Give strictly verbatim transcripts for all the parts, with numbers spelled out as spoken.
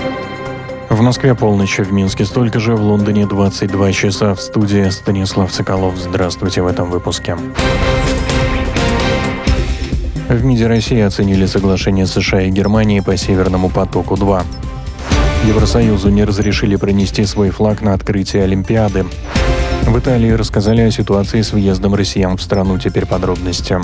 В Москве полночь, в Минске столько же, в Лондоне двадцать два часа. В студии Станислав Соколов. Здравствуйте в этом выпуске. В МИДе России оценили соглашение США и Германии по Северному потоку-два. Евросоюзу не разрешили пронести свой флаг на открытие Олимпиады. В Италии рассказали о ситуации с въездом россиян в страну. Теперь подробности.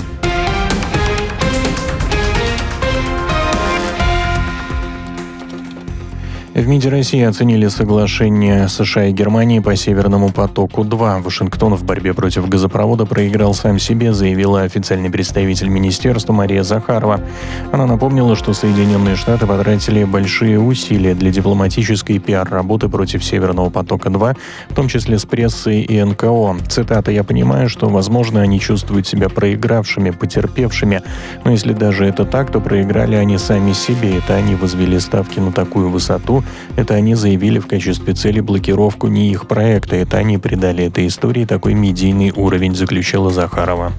В МИДе России оценили соглашение США и Германии по Северному потоку-два. Вашингтон в борьбе против газопровода проиграл сам себе, заявила официальный представитель министерства Мария Захарова. Она напомнила, что Соединенные Штаты потратили большие усилия для дипломатической и пиар-работы против Северного потока-два, в том числе с прессой и эн ка о. Цитата: «Я понимаю, что, возможно, они чувствуют себя проигравшими, потерпевшими, но если даже это так, то проиграли они сами себе. Это они возвели ставки на такую высоту. Это они заявили в качестве цели блокировку не их проекта. Это они придали этой истории такой медийный уровень», заключила Захарова.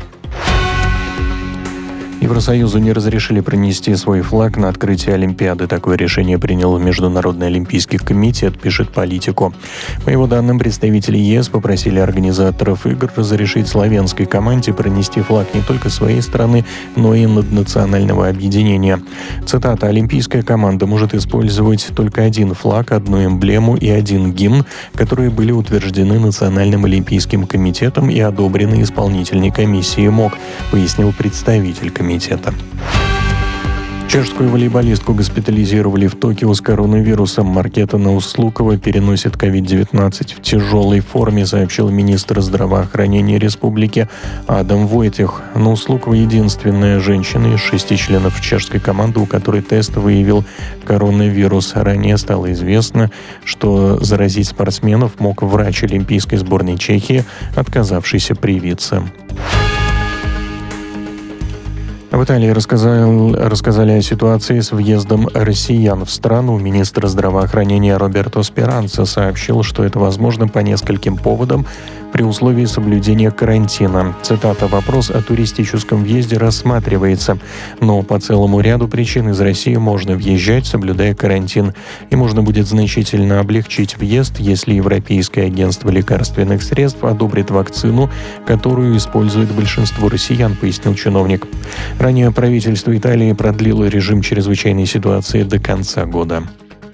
Евросоюзу не разрешили пронести свой флаг на открытие Олимпиады. Такое решение принял Международный олимпийский комитет, пишет Политико. По его данным, представители е эс попросили организаторов игр разрешить славянской команде пронести флаг не только своей страны, но и наднационального объединения. Цитата: «Олимпийская команда может использовать только один флаг, одну эмблему и один гимн, которые были утверждены Национальным олимпийским комитетом и одобрены исполнительной комиссией МОК», пояснил представитель комитета. Чешскую волейболистку госпитализировали в Токио с коронавирусом. Маркета Науслукова переносит ковид девятнадцать в тяжелой форме, сообщил министр здравоохранения республики Адам Войтех. Науслукова — единственная женщина из шести членов чешской команды, у которой тест выявил коронавирус. Ранее стало известно, что заразить спортсменов мог врач олимпийской сборной Чехии, отказавшийся привиться. В Италии рассказал, рассказали о ситуации с въездом россиян в страну. Министр здравоохранения Роберто Спиранца сообщил, что это возможно по нескольким поводам при условии соблюдения карантина. Цитата: «Вопрос о туристическом въезде рассматривается, но по целому ряду причин из России можно въезжать, соблюдая карантин, и можно будет значительно облегчить въезд, если Европейское агентство лекарственных средств одобрит вакцину, которую использует большинство россиян», пояснил чиновник. Ранее правительство Италии продлило режим чрезвычайной ситуации до конца года.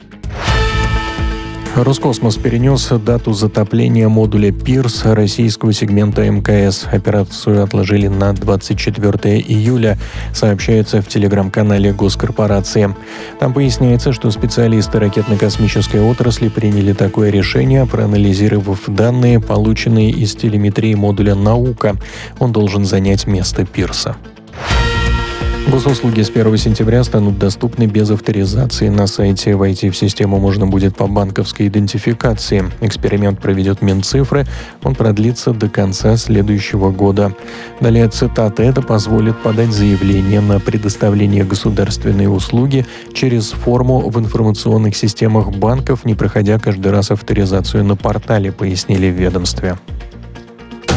Роскосмос перенес дату затопления модуля «Пирс» российского сегмента эм ка эс. Операцию отложили на двадцать четвёртого июля, сообщается в телеграм-канале госкорпорации. Там поясняется, что специалисты ракетно-космической отрасли приняли такое решение, проанализировав данные, полученные из телеметрии модуля «Наука». Он должен занять место «Пирса». Госуслуги с первого сентября станут доступны без авторизации. На сайте войти в систему можно будет по банковской идентификации. Эксперимент проведет Минцифры. Он продлится до конца следующего года. Далее цитата: «Это позволит подать заявление на предоставление государственной услуги через форму в информационных системах банков, не проходя каждый раз авторизацию на портале», пояснили в ведомстве.